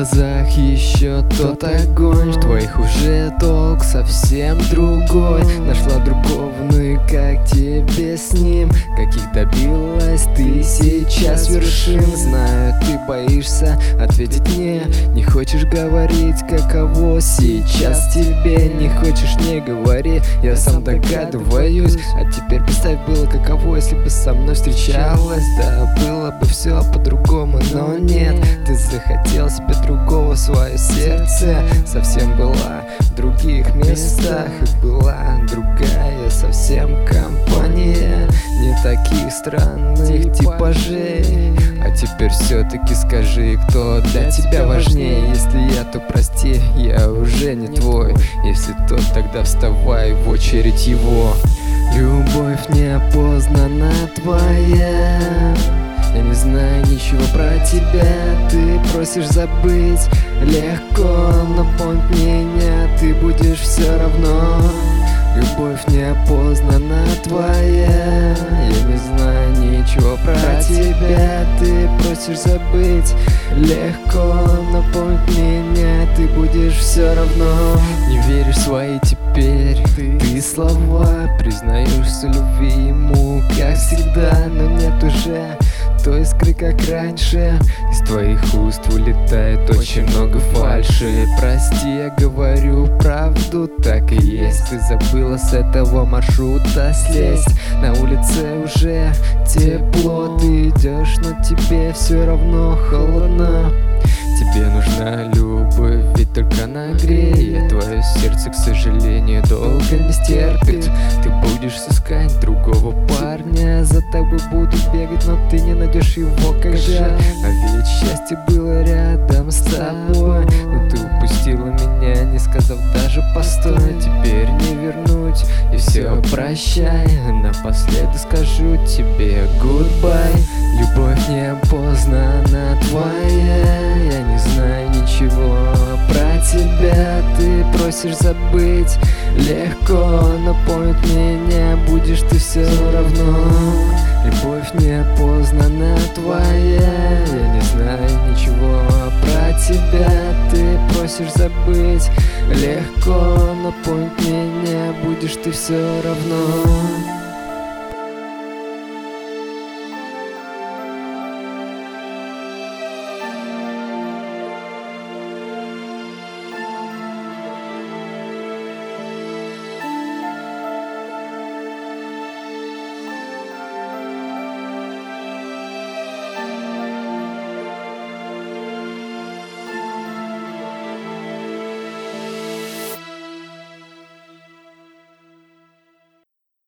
глазах еще тот огонь, в твоих уже толк совсем другой. Нашла другого, ну и как тебе с ним? Каких добилась ты сейчас вершин? Знаю, ты боишься ответить мне, не хочешь говорить, каково сейчас тебе. Не хочешь, не говори, я сам догадываюсь. А теперь представь, было каково, если бы со мной встречалась. Да, было бы все по-другому, но нет. Ты захотел себе другого, свое сердце совсем была в других местах. И была другая совсем компания, не таких странных типажей. А теперь все-таки скажи, кто для тебя важнее? Если я, то прости, я уже не твой. Если тот, тогда вставай в очередь его. Любовь неопознанно твоя, я не знаю ничего про тебя. Ты просишь забыть легко, но помни меня, ты будешь все равно. Любовь неопознанно твоя, я не знаю ничего про тебя. Ты просишь забыть легко, но помни меня, ты будешь все равно. Не веришь в свои теперь ты слова, признаешься любви ему, как всегда, но нет уже той искры, как раньше. Из твоих уст вылетает очень много фальши. Прости, я говорю правду, так и есть. Ты забыла с этого маршрута слезть. На улице уже тепло, ты идешь, но тебе все равно холодно. Тебе нужна любовь, ведь только нагреет. Твое сердце, к сожалению, долго не стерпит. Ты будешь искать другого парня, за тобой буду бегать, но ты не найдешь его, как жаль. А ведь счастье было рядом с тобой, но ты упустила меня, не сказав даже постой. Теперь не вернуть, и все, прощай. Напоследок скажу тебе goodbye. Любовь неопознанно твоя, я не знаю ничего про тебя. Ты просишь забыть легко, но помни меня, будешь ты все равно. Любовь неопознанно твоя, я не знаю ничего про тебя. Ты просишь забыть легко, но помни меня, будешь ты все равно.